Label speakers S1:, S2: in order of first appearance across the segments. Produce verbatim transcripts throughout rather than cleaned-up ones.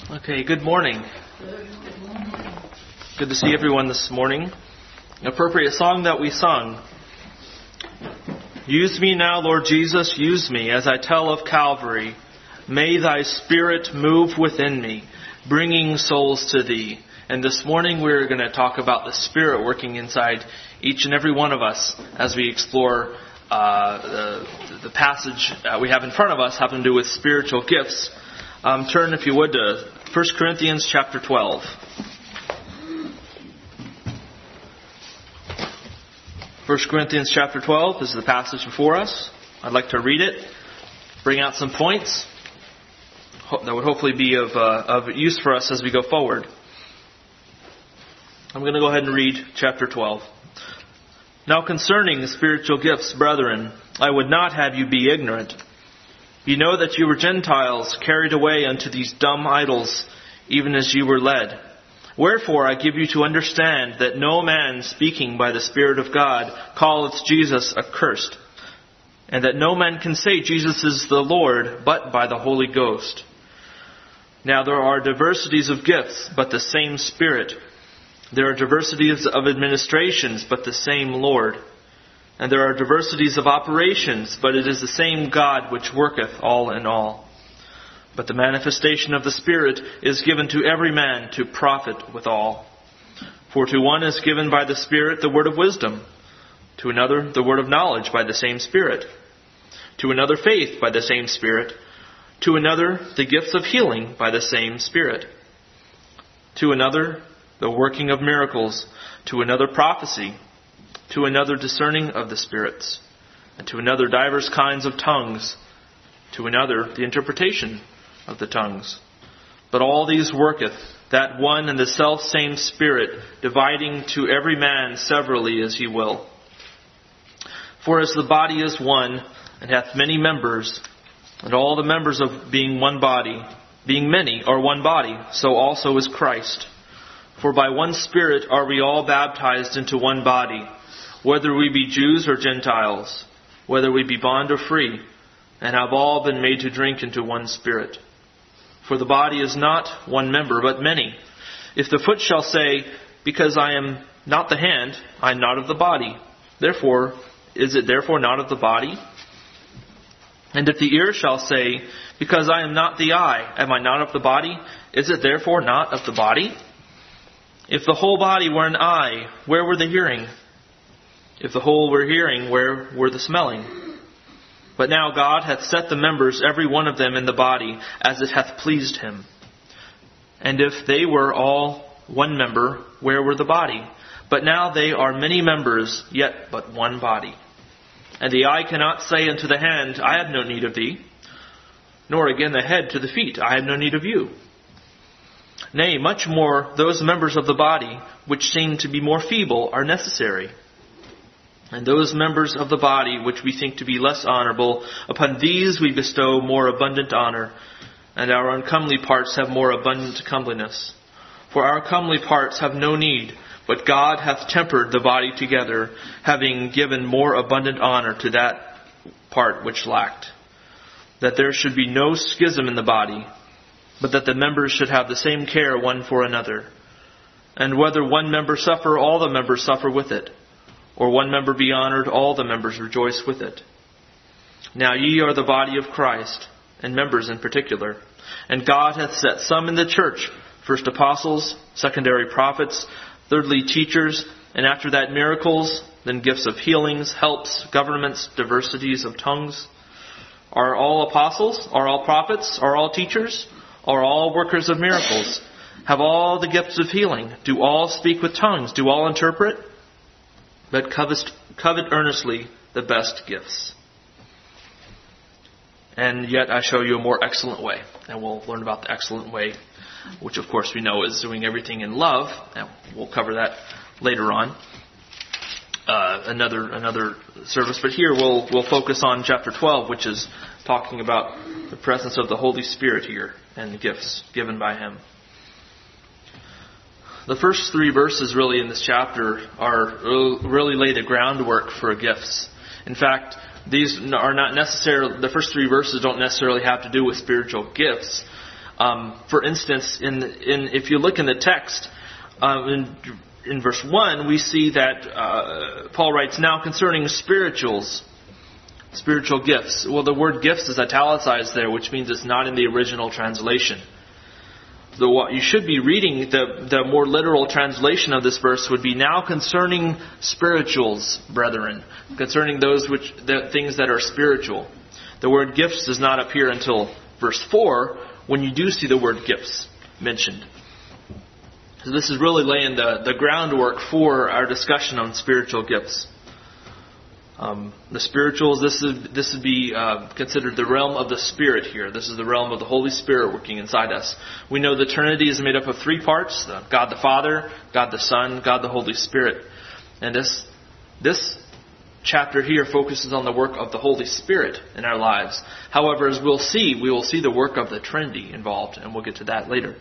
S1: Okay, good morning. Good to see everyone this morning. An appropriate song that we sung. Use me now, Lord Jesus, use me as I tell of Calvary. May thy Spirit move within me, bringing souls to thee. And this morning we're going to talk about the Spirit working inside each and every one of us as we explore uh, the, the passage that we have in front of us having to do with spiritual gifts. Um, turn, if you would, to First Corinthians chapter twelve. First Corinthians chapter twelve is the passage before us. I'd like to read it, bring out some points that would hopefully be of, uh, of use for us as we go forward. I'm going to go ahead and read chapter twelve. Now concerning the spiritual gifts, brethren, I would not have you be ignorant. You know that you were Gentiles, carried away unto these dumb idols, even as you were led. Wherefore I give you to understand that no man speaking by the Spirit of God calleth Jesus accursed, and that no man can say Jesus is the Lord but by the Holy Ghost. Now there are diversities of gifts, but the same Spirit. There are diversities of administrations, but the same Lord. And there are diversities of operations, but it is the same God which worketh all in all. But the manifestation of the Spirit is given to every man to profit withal. For to one is given by the Spirit the word of wisdom, to another the word of knowledge by the same Spirit, to another faith by the same Spirit, to another the gifts of healing by the same Spirit, to another the working of miracles, to another prophecy, to another discerning of the spirits, and to another divers kinds of tongues, to another the interpretation of the tongues. But all these worketh that one and the selfsame Spirit, dividing to every man severally as he will. For as the body is one, and hath many members, and all the members of being one body, being many are one body, so also is Christ. For by one Spirit are we all baptized into one body, whether we be Jews or Gentiles, whether we be bond or free, and have all been made to drink into one Spirit. For the body is not one member, but many. If the foot shall say, because I am not the hand, I am not of the body, therefore, is it therefore not of the body? And if the ear shall say, because I am not the eye, am I not of the body, is it therefore not of the body? If the whole body were an eye, where were the hearing? If the whole were hearing, where were the smelling? But now God hath set the members, every one of them, in the body, as it hath pleased him. And if they were all one member, where were the body? But now they are many members, yet but one body. And the eye cannot say unto the hand, I have no need of thee, nor again the head to the feet, I have no need of you. Nay, much more, those members of the body, which seem to be more feeble, are necessary. And those members of the body which we think to be less honorable, upon these we bestow more abundant honor, and our uncomely parts have more abundant comeliness. For our comely parts have no need, but God hath tempered the body together, having given more abundant honor to that part which lacked, that there should be no schism in the body, but that the members should have the same care one for another. And whether one member suffer, all the members suffer with it. Or one member be honored, all the members rejoice with it. Now ye are the body of Christ, and members in particular. And God hath set some in the church, first apostles, secondary prophets, thirdly teachers, and after that miracles, then gifts of healings, helps, governments, diversities of tongues. Are all apostles? Are all prophets? Are all teachers? Are all workers of miracles? Have all the gifts of healing? Do all speak with tongues? Do all interpret? But covet, covet earnestly the best gifts. And yet I show you a more excellent way. And we'll learn about the excellent way, which of course we know is doing everything in love. And we'll cover that later on. Uh, another another service. But here we'll we'll focus on chapter twelve, which is talking about the presence of the Holy Spirit here and the gifts given by Him. The first three verses really in this chapter are really lay the groundwork for gifts. In fact, these are not necessarily, the first three verses don't necessarily have to do with spiritual gifts. Um, for instance, in, in if you look in the text, um, in, in verse one, we see that uh, Paul writes, now concerning spirituals, spiritual gifts. Well, the word gifts is italicized there, which means it's not in the original translation. The, what you should be reading, the, the more literal translation of this verse would be, now concerning spirituals, brethren, concerning those which the things that are spiritual. The word gifts does not appear until verse four, when you do see the word gifts mentioned. So this is really laying the, the groundwork for our discussion on spiritual gifts. Um, the spirituals, this is this would be uh, considered the realm of the Spirit here. This is the realm of the Holy Spirit working inside us. We know the Trinity is made up of three parts: God the Father, God the Son, God the Holy Spirit. And this this chapter here focuses on the work of the Holy Spirit in our lives. However, as we'll see, we will see the work of the Trinity involved, and we'll get to that later.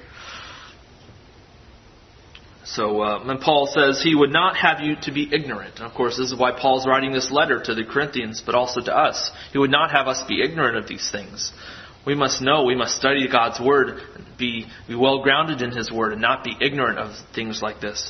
S1: So uh, when Paul says he would not have you to be ignorant. And of course, this is why Paul's writing this letter to the Corinthians, but also to us. He would not have us be ignorant of these things. We must know, we must study God's Word, be, be well grounded in His Word, and not be ignorant of things like this.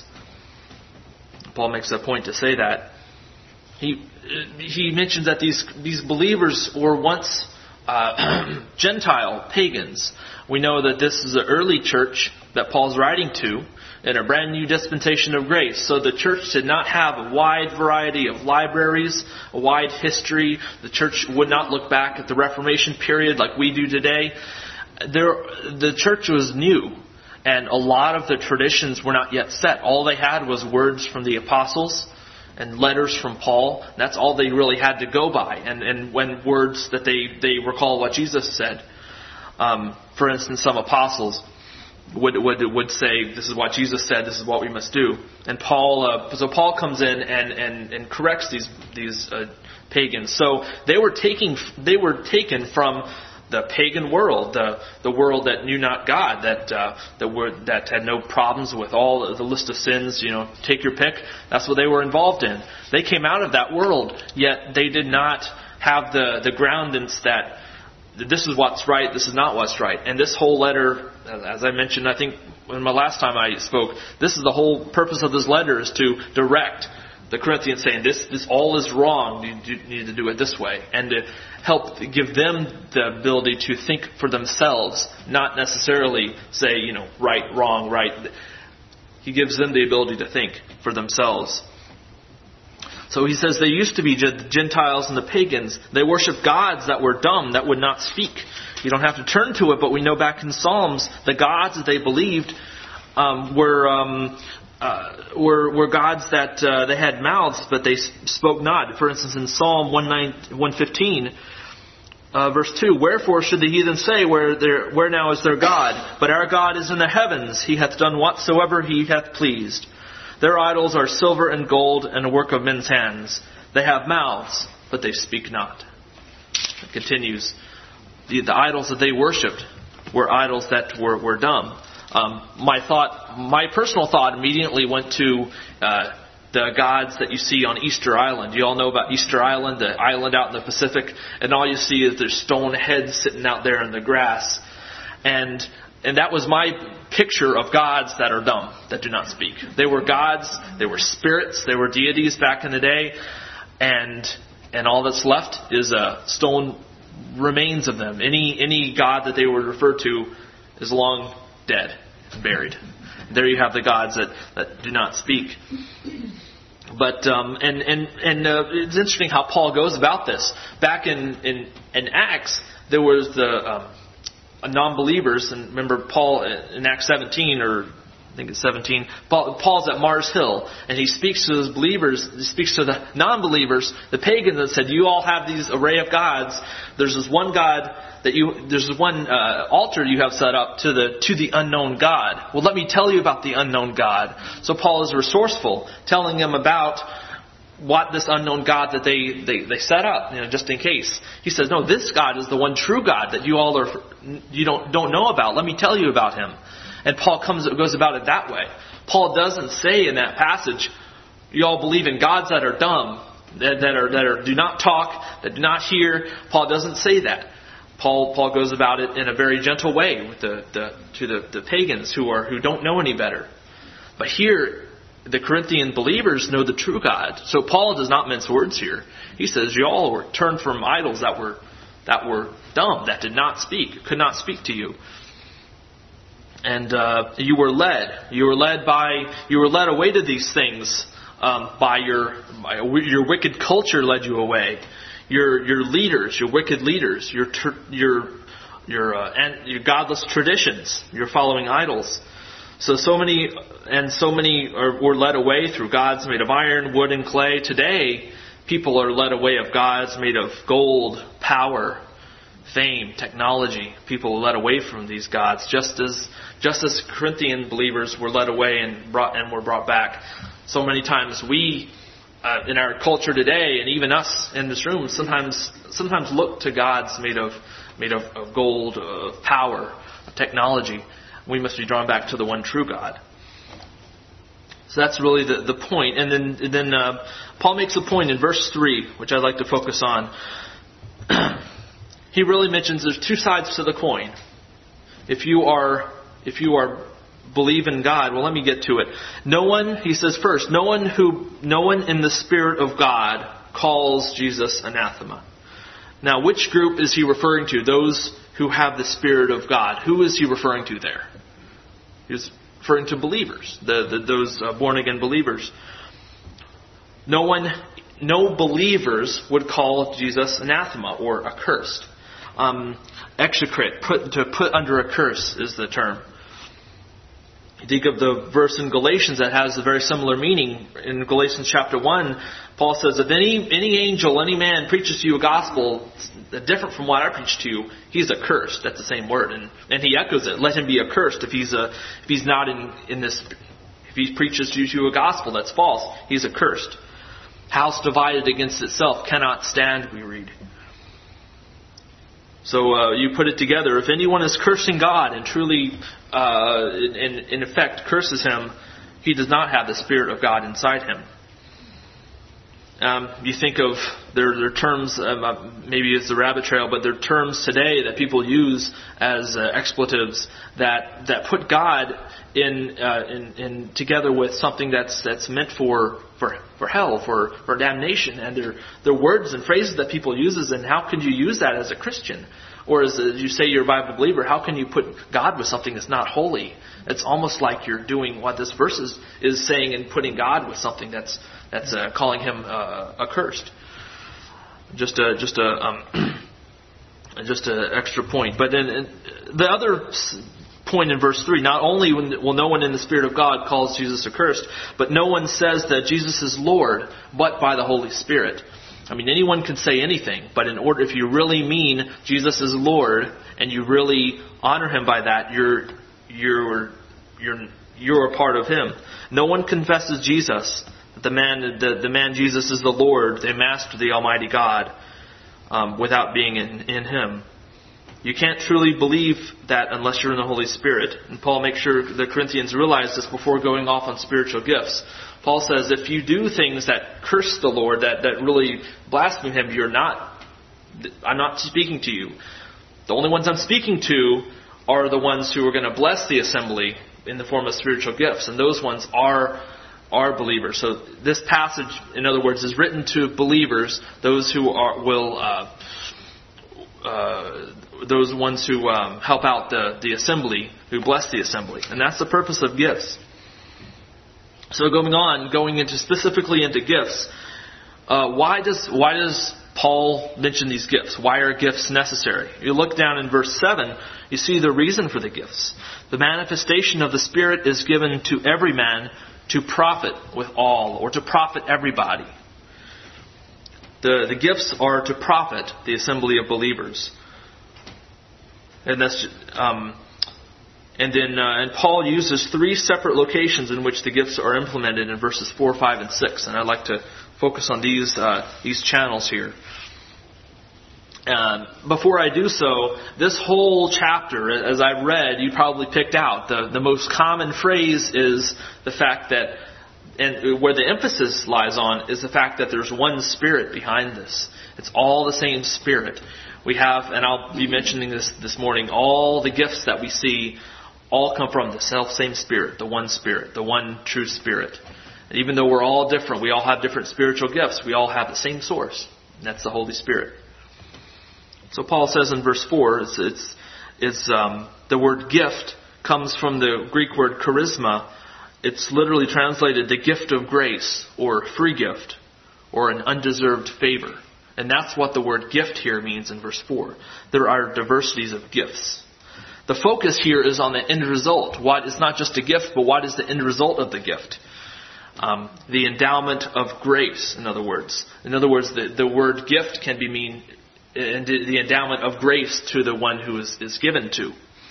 S1: Paul makes a point to say that. He he mentions that these, these believers were once uh, Gentile pagans. We know that this is the early church that Paul's writing to, in a brand new dispensation of grace. So the church did not have a wide variety of libraries, a wide history. The church would not look back at the Reformation period like we do today. There, the church was new, and a lot of the traditions were not yet set. All they had was words from the apostles and letters from Paul. That's all they really had to go by. And, and when words that they, they recall what Jesus said. Um, for instance, some apostles would would would say, this is what Jesus said, this is what we must do. And Paul, uh, so Paul comes in and, and, and corrects these these uh, pagans. So they were taking they were taken from the pagan world, the the world that knew not God, that uh, that were that had no problems with all the list of sins. You know, take your pick. That's what they were involved in. They came out of that world, yet they did not have the the groundings that this is what's right, this is not what's right. And this whole letter, as I mentioned, I think in my last time I spoke, this is the whole purpose of this letter, is to direct the Corinthians, saying this this all is wrong, you need to do it this way. And to help give them the ability to think for themselves, not necessarily say, you know, right, wrong, right. He gives them the ability to think for themselves. So he says they used to be Gentiles and the pagans. They worshiped gods that were dumb, that would not speak. You don't have to turn to it, but we know back in Psalms, the gods that they believed um, were, um, uh, were were gods that uh, they had mouths, but they spoke not. For instance, in Psalm one fifteen, uh, verse two, wherefore should the heathen say, where, there, where now is their God? But our God is in the heavens. He hath done whatsoever he hath pleased. Their idols are silver and gold and a work of men's hands. They have mouths, but they speak not. It continues. The, the idols that they worshipped were idols that were, were dumb. Um, my thought, my personal thought immediately went to uh, the gods that you see on Easter Island. You all know about Easter Island, the island out in the Pacific, and all you see is their stone heads sitting out there in the grass. And And that was my picture of gods that are dumb, that do not speak. They were gods, they were spirits, they were deities back in the day, and and all that's left is uh, stone remains of them. Any any god that they would refer to is long dead and buried. There you have the gods that, that do not speak. But um, and and and uh, it's interesting how Paul goes about this. Back in in, in Acts, there was the um, non-believers, and remember Paul in Acts seventeen, or I think it's seventeen, Paul, Paul's at Mars Hill, and he speaks to those believers, he speaks to the non-believers, the pagans, and said, you all have these array of gods. There's this one God that you, there's this one uh, altar you have set up to the to the unknown God. Well, let me tell you about the unknown God. So Paul is resourceful, telling them about what this unknown God that they, they, they set up, you know, just in case. He says, no, this God is the one true God that you all are you don't don't know about. Let me tell you about him. And Paul comes goes about it that way. Paul doesn't say in that passage, you all believe in gods that are dumb, that, that are that are do not talk, that do not hear. Paul doesn't say that. Paul Paul goes about it in a very gentle way with the, the to the, the pagans who are who don't know any better. But here, the Corinthian believers know the true God. So Paul does not mince words here. He says, "You all were turned from idols that were that were dumb, that did not speak, could not speak to you, and uh, you were led. You were led by you were led away to these things um, by your by your wicked culture led you away." Your your leaders, your wicked leaders, your your your uh, and your godless traditions. You're following idols. So so many and so many are, were led away through gods made of iron, wood, and clay. Today, people are led away of gods made of gold, power, fame, technology. People are led away from these gods, just as just as Corinthian believers were led away and brought and were brought back. So many times we. Uh, in our culture today, and even us in this room, sometimes sometimes look to gods made of made of, of gold, of power, of technology. We must be drawn back to the one true God. So that's really the, the point. And then and then uh, Paul makes a point in verse three, which I'd like to focus on. He really mentions there's two sides to the coin. If you are if you are believe in God. Well, let me get to it. No one, he says first, no one who, no one in the Spirit of God calls Jesus anathema. Now, which group is he referring to? Those who have the Spirit of God. Who is he referring to there? He's referring to believers, the, the those uh, born again believers. No one, no believers would call Jesus anathema or accursed. Um, execrate, put to put under a curse is the term. You think of the verse in Galatians that has a very similar meaning. In Galatians chapter one, Paul says, if any any angel, any man preaches to you a gospel different from what I preach to you, he's accursed. That's the same word. And, and he echoes it. Let him be accursed if he's a if he's not in, in this if he preaches to you a gospel that's false, he's accursed. House divided against itself cannot stand, we read. So uh, you put it together. If anyone is cursing God and truly, uh, in, in effect, curses Him, he does not have the Spirit of God inside him. Um, you think of their, their terms, um, maybe it's the rabbit trail, but there are terms today that people use as uh, expletives that that put God in, uh, in in together with something that's that's meant for for, for hell, for, for damnation, and they're they're words and phrases that people uses. And how can you use that as a Christian, or as a, you say you're a Bible believer? How can you put God with something that's not holy? It's almost like you're doing what this verse is, is saying and putting God with something that's that's uh, calling him uh, accursed. Just a just a um, just an extra point. But then uh, the other point in verse three, not only will no one in the Spirit of God calls Jesus accursed, but no one says that Jesus is Lord, but by the Holy Spirit. I mean, anyone can say anything, but in order, if you really mean Jesus is Lord and you really honor Him by that, you're you're you're you're a part of Him. No one confesses Jesus, the man the, the man Jesus is the Lord, the Master, the Almighty God, um, without being in, in Him. You can't truly believe that unless you're in the Holy Spirit. And Paul makes sure the Corinthians realize this before going off on spiritual gifts. Paul says, if you do things that curse the Lord, that, that really blaspheme Him, you're not, I'm not speaking to you. The only ones I'm speaking to are the ones who are going to bless the assembly in the form of spiritual gifts. And those ones are, are believers. So this passage, in other words, is written to believers, those who are, will, uh, uh, those ones who um, help out the, the assembly, who bless the assembly. And that's the purpose of gifts. So going on, going into specifically into gifts, uh, why does why does Paul mention these gifts? Why are gifts necessary? You look down in verse seven, you see the reason for the gifts. The manifestation of the Spirit is given to every man to profit with all, or to profit everybody. The the gifts are to profit the assembly of believers. And that's um, and then uh, and Paul uses three separate locations in which the gifts are implemented in verses four, five, and six. And I'd like to focus on these uh, these channels here. Um, before I do so, this whole chapter, as I read, you probably picked out the the most common phrase is the fact that, and where the emphasis lies on, is the fact that there's one Spirit behind this. It's all the same Spirit. We have, and I'll be mentioning this this morning, all the gifts that we see all come from the self-same Spirit, the one Spirit, the one true Spirit. And even though we're all different, we all have different spiritual gifts, we all have the same source, and that's the Holy Spirit. So Paul says in verse four, it's, it's, it's um, the word gift comes from the Greek word charisma. It's literally translated the gift of grace, or free gift, or an undeserved favor. And that's what the word gift here means in verse four. There are diversities of gifts. The focus here is on the end result. What is not just a gift, but what is the end result of the gift? Um, the endowment of grace, in other words. In other words, the, the word gift can be mean the endowment of grace to the one who is, is given to.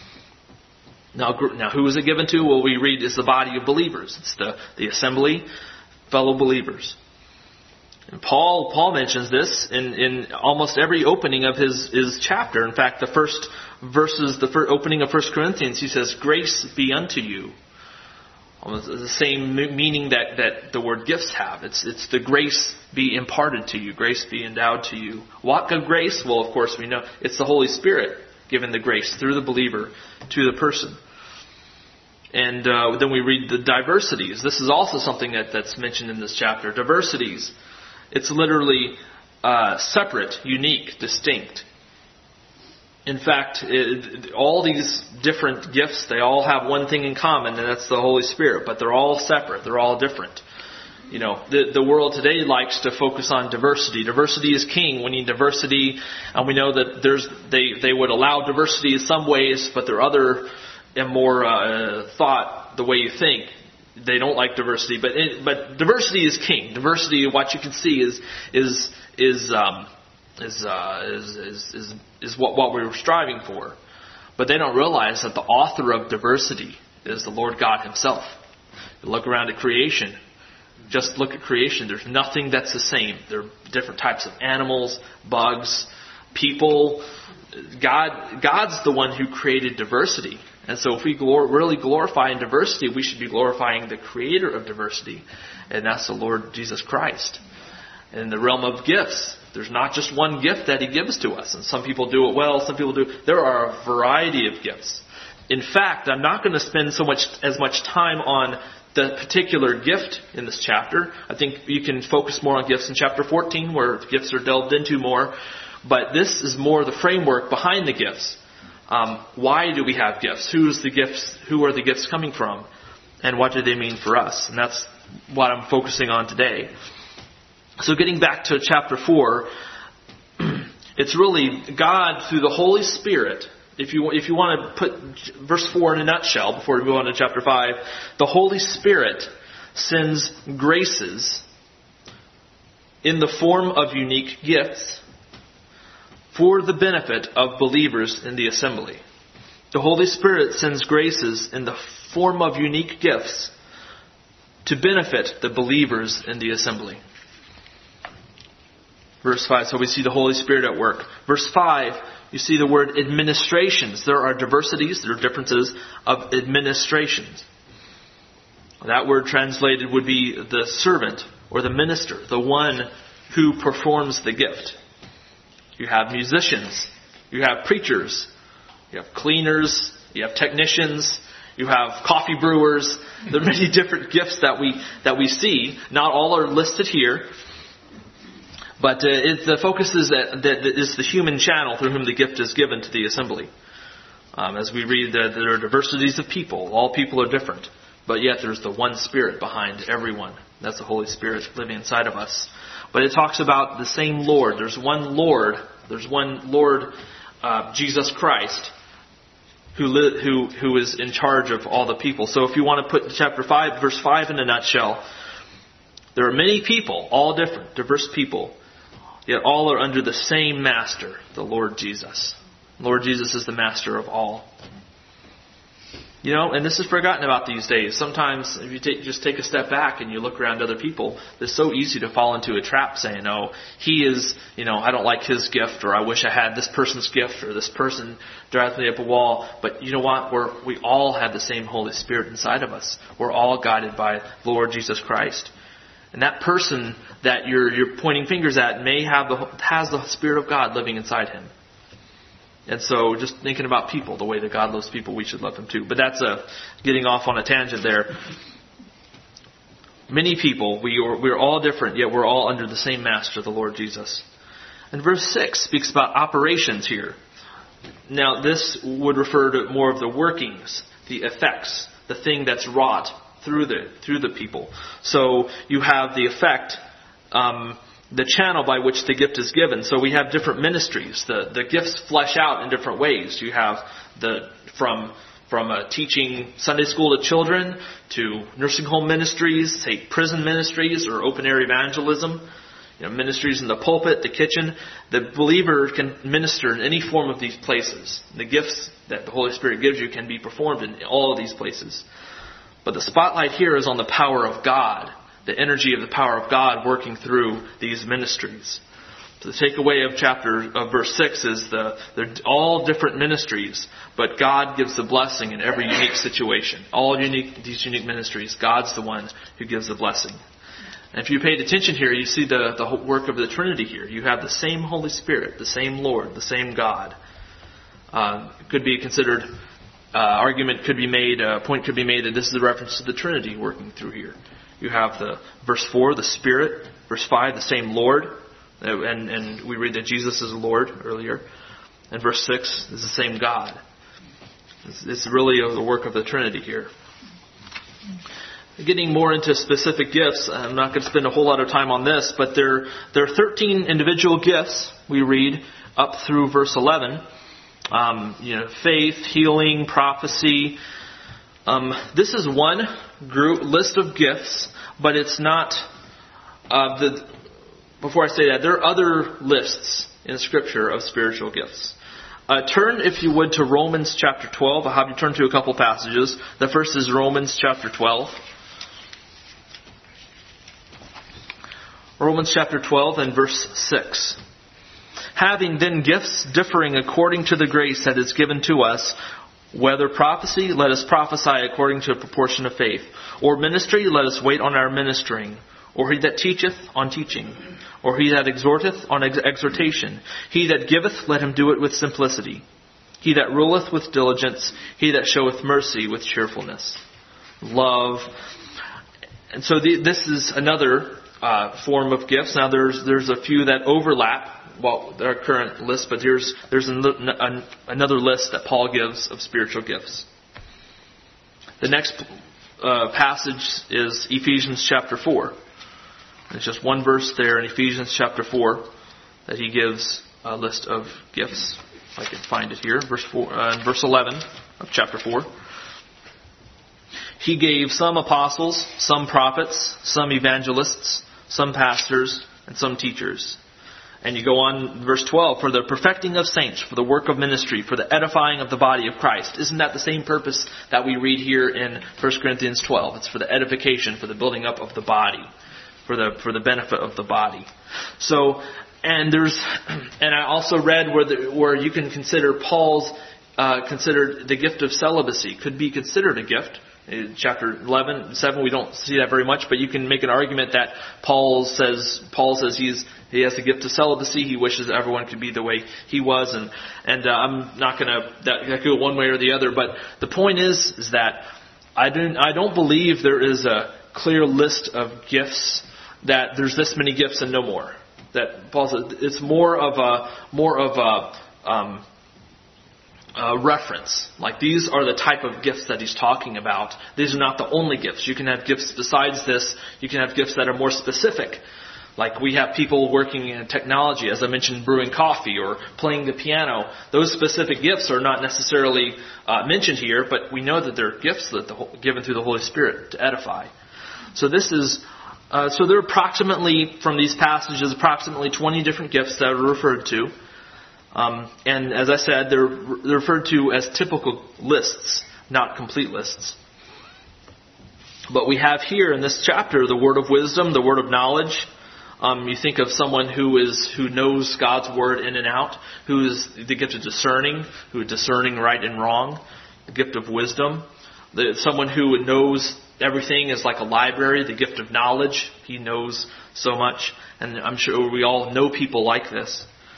S1: Now, now, who is it given to? Well, we read is the body of believers. It's the, the assembly, fellow believers. And Paul Paul mentions this in, in almost every opening of his, his chapter. In fact, the first verses, the first opening of First Corinthians, he says, "Grace be unto you." Almost the same meaning that, that the word gifts have. It's it's the grace be imparted to you, grace be endowed to you. What good grace? Well, of course we know it's the Holy Spirit giving the grace through the believer to the person. And uh, then we read the diversities. This is also something that, that's mentioned in this chapter. Diversities. It's literally uh, separate, unique, distinct. In fact, it, all these different gifts, they all have one thing in common, and that's the Holy Spirit. But they're all separate. They're all different. You know, the, the world today likes to focus on diversity. Diversity is king. We need diversity, and we know that there's they, they would allow diversity in some ways, but there are other and more uh, thought the way you think. They don't like diversity, but it, but diversity is king. Diversity, what you can see, is is is um, is, uh, is is is is what what we were striving for. But they don't realize that the author of diversity is the Lord God Himself. You look around at creation. Just look at creation. There's nothing that's the same. There are different types of animals, bugs, people. God God's the one who created diversity. And so if we glor- really glorify in diversity, we should be glorifying the creator of diversity. And that's the Lord Jesus Christ. In the realm of gifts, there's not just one gift that He gives to us. And some people do it well, some people do. There are a variety of gifts. In fact, I'm not going to spend so much as much time on the particular gift in this chapter. I think you can focus more on gifts in chapter fourteen, where gifts are delved into more. But this is more the framework behind the gifts. Um, why do we have gifts? Who's the gifts? Who are the gifts coming from? And what do they mean for us? And that's what I'm focusing on today. So getting back to chapter four, it's really God through the Holy Spirit. If you if you want to put verse four in a nutshell before we go on to chapter five, the Holy Spirit sends graces in the form of unique gifts for the benefit of believers in the assembly. The Holy Spirit sends graces in the form of unique gifts to benefit the believers in the assembly. Verse five, so we see the Holy Spirit at work. Verse five, you see the word administrations. There are diversities, there are differences of administrations. That word translated would be the servant or the minister, the one who performs the gift. You have musicians, you have preachers, you have cleaners, you have technicians, you have coffee brewers. There are many different gifts that we that we see. Not all are listed here, but uh, it, the focus is that, that is the human channel through whom the gift is given to the assembly. Um, as we read that there are diversities of people, all people are different, but yet there's the one Spirit behind everyone. That's the Holy Spirit living inside of us. But it talks about the same Lord. There's one Lord. There's one Lord, uh, Jesus Christ, who li- who who is in charge of all the people. So if you want to put chapter five, verse five in a nutshell, there are many people, all different, diverse people, yet all are under the same Master, the Lord Jesus. Lord Jesus is the Master of all. You know, and this is forgotten about these days. Sometimes if you take, just take a step back and you look around other people, it's so easy to fall into a trap saying, oh, he is, you know, I don't like his gift, or I wish I had this person's gift, or this person drives me up a wall. But you know what? We're, we all have the same Holy Spirit inside of us. We're all guided by Lord Jesus Christ. And that person that you're, you're pointing fingers at may have the, has the Spirit of God living inside him. And so just thinking about people, the way that God loves people, we should love them too. But that's a, getting off on a tangent there. Many people, we are, we're all different, yet we're all under the same master, the Lord Jesus. And verse six speaks about operations here. Now this would refer to more of the workings, the effects, the thing that's wrought through the through the people. So you have the effect, um, the channel by which the gift is given. So we have different ministries. The the gifts flesh out in different ways. You have the from from uh, teaching Sunday school to children to nursing home ministries, say prison ministries or open air evangelism. You know, ministries in the pulpit, the kitchen. The believer can minister in any form of these places. The gifts that the Holy Spirit gives you can be performed in all of these places. But the spotlight here is on the power of God, the energy of the power of God working through these ministries. So the takeaway of chapter of verse six is the they're all different ministries, but God gives the blessing in every unique situation. All unique these unique ministries, God's the one who gives the blessing. And if you paid attention here, you see the, the work of the Trinity here. You have the same Holy Spirit, the same Lord, the same God. Uh, could be considered, uh, argument could be made, a uh, point could be made that this is a reference to the Trinity working through here. You have the verse four, the Spirit. Verse five, the same Lord. Uh, and, and we read that Jesus is Lord earlier. And verse six is the same God. It's, it's really the work of the Trinity here. Getting more into specific gifts, I'm not going to spend a whole lot of time on this, but there, there are thirteen individual gifts we read up through verse eleven. Um, you know, faith, healing, prophecy. Um, this is one group list of gifts, but it's not. Uh, the before I say that, there are other lists in Scripture of spiritual gifts. Uh, turn, if you would, to Romans chapter twelve. I'll have you turn to a couple passages. The first is Romans chapter twelve. Romans chapter twelve and verse six. Having then gifts differing according to the grace that is given to us, whether prophecy, let us prophesy according to a proportion of faith. Or ministry, let us wait on our ministering. Or he that teacheth, on teaching. Or he that exhorteth, on ex- exhortation. He that giveth, let him do it with simplicity. He that ruleth, with diligence. He that showeth mercy, with cheerfulness. Love. And so the, this is another uh, form of gifts. Now there's there's a few that overlap. Well, our current list, but here's there's an, an, another list that Paul gives of spiritual gifts. The next uh, passage is Ephesians chapter four. There's just one verse there in Ephesians chapter four that he gives a list of gifts. If I can find it here, verse four, uh, verse eleven of chapter four. He gave some apostles, some prophets, some evangelists, some pastors, and some teachers. And you go on, verse twelve, for the perfecting of saints, for the work of ministry, for the edifying of the body of Christ. Isn't that the same purpose that we read here in First Corinthians twelve? It's for the edification, for the building up of the body, for the for the benefit of the body. So, and there's, and I also read where the, where you can consider Paul's uh, considered the gift of celibacy could be considered a gift. In chapter eleven, seven, we don't see that very much, but you can make an argument that Paul says Paul says he's he has the gift of celibacy. He wishes everyone could be the way he was, and and uh, I'm not going to that, that go one way or the other. But the point is is that I don't I don't believe there is a clear list of gifts that there's this many gifts and no more. That Paul says it's more of a more of a um, Uh, reference. Like these are the type of gifts that he's talking about. These are not the only gifts. You can have gifts besides this. You can have gifts that are more specific. Like we have people working in technology, as I mentioned, brewing coffee or playing the piano. Those specific gifts are not necessarily uh, mentioned here, but we know that they're gifts that the, given through the Holy Spirit to edify. So this is, uh, so there are approximately, from these passages, approximately twenty different gifts that are referred to. Um, and as I said, they're, they're referred to as typical lists, not complete lists. But we have here in this chapter the word of wisdom, the word of knowledge. Um, you think of someone who is who knows God's word in and out, who is the gift of discerning, who is discerning right and wrong, the gift of wisdom. The, someone who knows everything is like a library, the gift of knowledge. He knows so much, and I'm sure we all know people like this.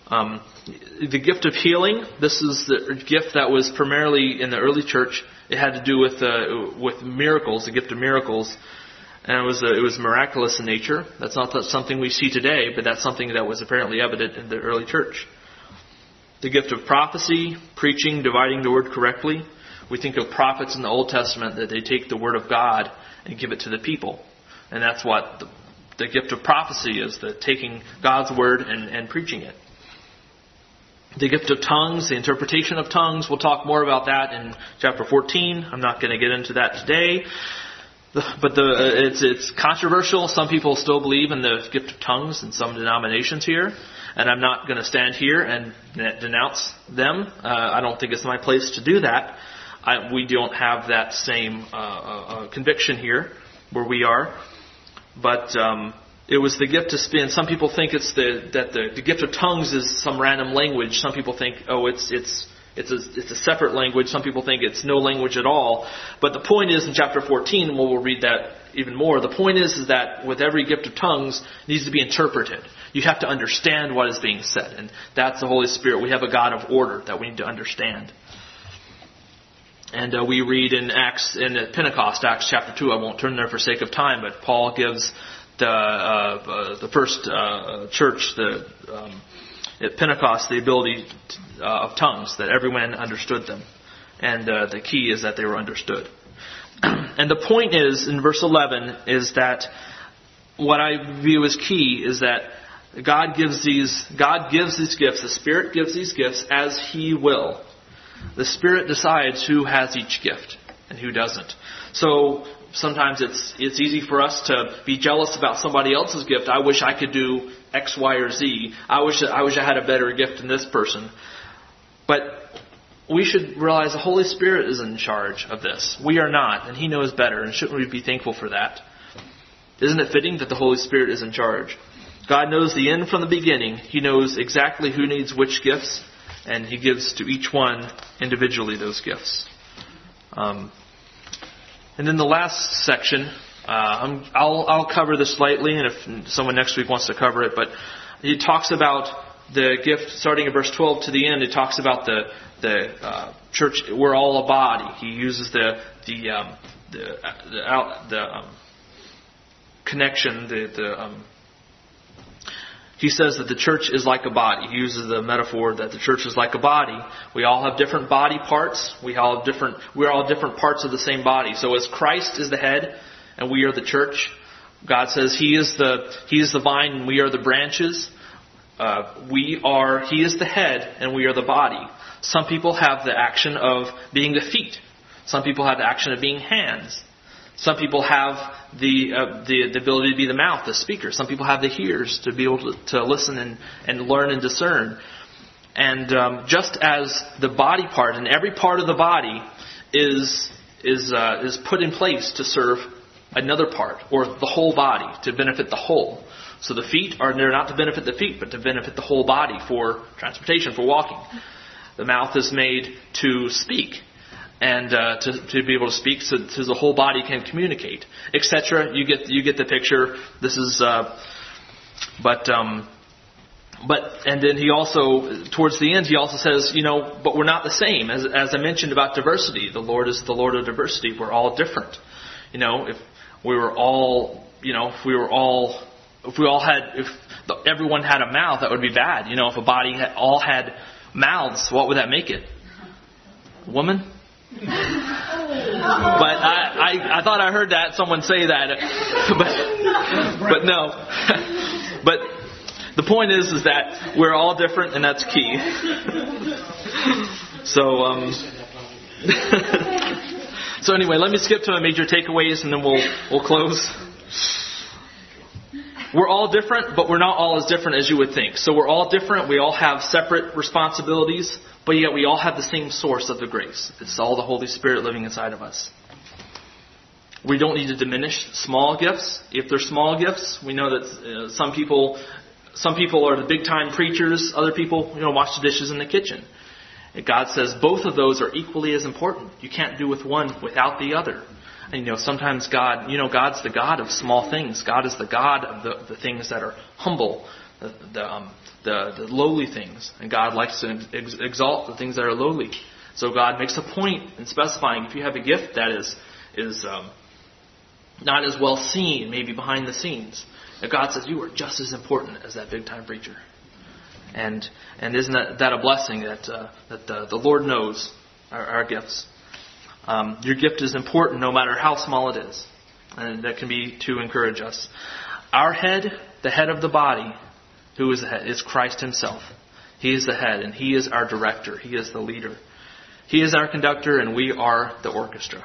S1: Um, the gift of healing, this is the gift that was primarily in the early church. It had to do with uh, with miracles, the gift of miracles. And it was uh, it was miraculous in nature. That's not something we see today, but that's something that was apparently evident in the early church. The gift of prophecy, preaching, dividing the word correctly. We think of prophets in the Old Testament that they take the word of God and give it to the people. And that's what the, the gift of prophecy is, the taking God's word and, and preaching it. The gift of tongues, the interpretation of tongues. We'll talk more about that in chapter fourteen. I'm not going to get into that today. But the, it's, it's controversial. Some people still believe in the gift of tongues in some denominations here. And I'm not going to stand here and denounce them. Uh, I don't think it's my place to do that. I, we don't have that same uh, uh, conviction here where we are. But um, it was the gift to spin. Some people think it's the that the, the gift of tongues is some random language. Some people think, oh, it's it's it's a it's a separate language. Some people think it's no language at all. But the point is, in chapter fourteen, and we'll read that even more. The point is, is that with every gift of tongues, it needs to be interpreted. You have to understand what is being said, and that's the Holy Spirit. We have a God of order that we need to understand. And uh, we read in Acts, in Pentecost, Acts chapter two. I won't turn there for sake of time, but Paul gives the uh, uh, the first uh, church, the um, at Pentecost, the ability to, uh, of tongues, that everyone understood them, and uh, the key is that they were understood. And the point is, in verse eleven, is that what I view as key is that God gives these God gives these gifts. The Spirit gives these gifts as He will. The Spirit decides who has each gift and who doesn't. So sometimes it's it's easy for us to be jealous about somebody else's gift. I wish I could do X, Y, or Z. I wish I wish I had a better gift than this person. But we should realize the Holy Spirit is in charge of this. We are not, and He knows better. And shouldn't we be thankful for that? Isn't it fitting that the Holy Spirit is in charge? God knows the end from the beginning. He knows exactly who needs which gifts, and He gives to each one individually those gifts. Um, and then the last section, uh, I'm, I'll, I'll cover this lightly, and if someone next week wants to cover it, but it talks about the gift, starting at verse twelve to the end. It talks about the the uh, church. We're all a body. He uses the the um, the the, out, the um, connection, the the um, He says that the church is like a body. He uses the metaphor that the church is like a body. We all have different body parts. We all have different. We're all different parts of the same body. So as Christ is the head, and we are the church, God says He is the He is the vine, and we are the branches. Uh, we are. He is the head, and we are the body. Some people have the action of being the feet. Some people have the action of being hands. Some people have the, uh, the the ability to be the mouth, the speaker. Some people have the ears to be able to, to listen and, and learn and discern. And um, just as the body part, and every part of the body is is uh, is put in place to serve another part, or the whole body, to benefit the whole. So the feet are there not to benefit the feet, but to benefit the whole body for transportation, for walking. The mouth is made to speak. And uh, to, to be able to speak so, so the whole body can communicate, et cetera. You get you get the picture. This is, uh, but um, but and then he also towards the end he also says, you know, but we're not the same. As as I mentioned about diversity, the Lord is the Lord of diversity. We're all different. You know, if we were all, you know, if we were all, if we all had, if everyone had a mouth, that would be bad. You know, if a body had, all had mouths, what would that make it? A woman? But I, I, I thought I heard that someone say that, but but no. But the point is, is that we're all different, and that's key. So um. So anyway, let me skip to my major takeaways, and then we'll we'll close. We're all different, but we're not all as different as you would think. So we're all different. We all have separate responsibilities, but yet we all have the same source of the grace. It's all the Holy Spirit living inside of us. We don't need to diminish small gifts. If they're small gifts, we know that uh, some people, some people are the big time preachers. Other people, you know, wash the dishes in the kitchen. And God says both of those are equally as important. You can't do with one without the other. And, you know, sometimes God, you know, God's the God of small things. God is the God of the, the things that are humble, the the, um, the the lowly things, and God likes to ex- exalt the things that are lowly. So God makes a point in specifying if you have a gift that is is um, not as well seen, maybe behind the scenes, that God says you are just as important as that big time preacher. And and isn't that, that a blessing that uh, that the, the Lord knows our, our gifts? Um, your gift is important no matter how small it is, and that can be to encourage us. Our head, the head of the body, who is the head, is Christ Himself. He is the head, and He is our director. He is the leader. He is our conductor, and we are the orchestra.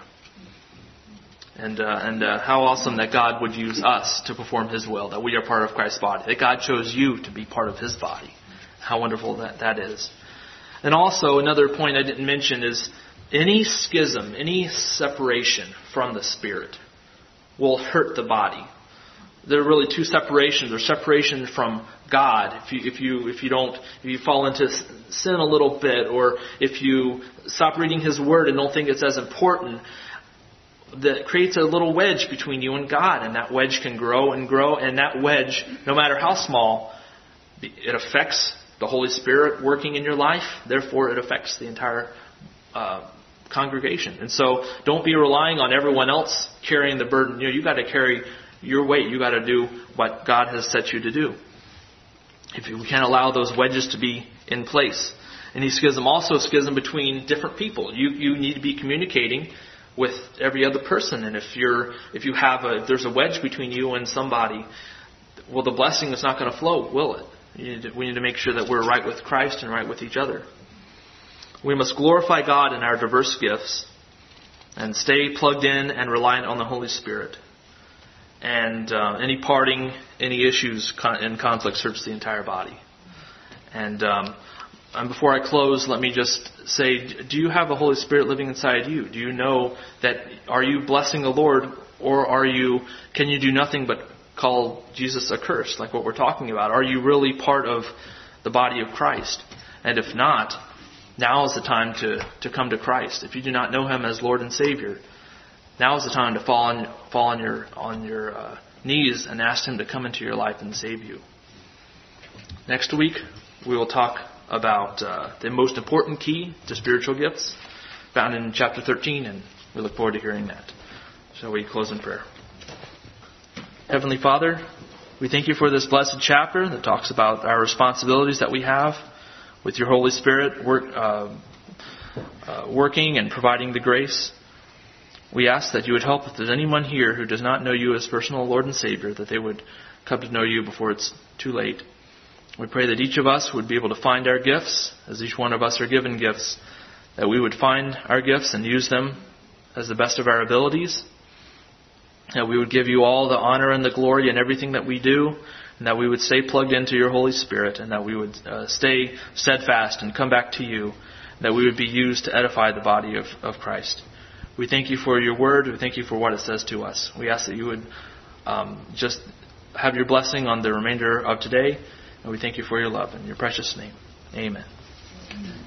S1: And uh, and uh, how awesome that God would use us to perform His will, that we are part of Christ's body, that God chose you to be part of His body. How wonderful that, that is. And also, another point I didn't mention is any schism, any separation from the Spirit will hurt the body. There are really two separations. There's separation from God. If you if you if you don't if you fall into sin a little bit, or if you stop reading His Word and don't think it's as important, that creates a little wedge between you and God, and that wedge can grow and grow, and that wedge, no matter how small, it affects the Holy Spirit working in your life. Therefore, it affects the entire uh, congregation. And so, don't be relying on everyone else carrying the burden. You know, you got to carry your weight. You got to do what God has set you to do. If you can't allow those wedges to be in place. Any schism, also a schism between different people. You you need to be communicating with every other person, and if you're if you have a if there's a wedge between you and somebody, well, the blessing is not going to flow, will it? You need to, we need to make sure that we're right with Christ and right with each other. We must glorify God in our diverse gifts and stay plugged in and reliant on the Holy Spirit. And uh, any parting, any issues and conflicts hurts the entire body. And um, And before I close, let me just say, do you have the Holy Spirit living inside you? Do you know that, are you blessing the Lord, or are you, can you do nothing but call Jesus accursed, like what we're talking about? Are you really part of the body of Christ? And if not, now is the time to, to come to Christ. If you do not know Him as Lord and Savior, now is the time to fall on, fall on your, on your uh, knees and ask Him to come into your life and save you. Next week, we will talk about uh, the most important key to spiritual gifts, found in chapter thirteen, and we look forward to hearing that. Shall we close in prayer? Heavenly Father, we thank You for this blessed chapter that talks about our responsibilities that we have with Your Holy Spirit work, uh, uh, working and providing the grace. We ask that You would help if there's anyone here who does not know You as personal Lord and Savior, that they would come to know You before it's too late. We pray that each of us would be able to find our gifts, as each one of us are given gifts, that we would find our gifts and use them as the best of our abilities, that we would give You all the honor and the glory in everything that we do, and that we would stay plugged into Your Holy Spirit, and that we would uh, stay steadfast and come back to You, that we would be used to edify the body of, of Christ. We thank You for Your Word. We thank You for what it says to us. We ask that You would um, just have Your blessing on the remainder of today. And we thank You for Your love. In Your precious name, amen.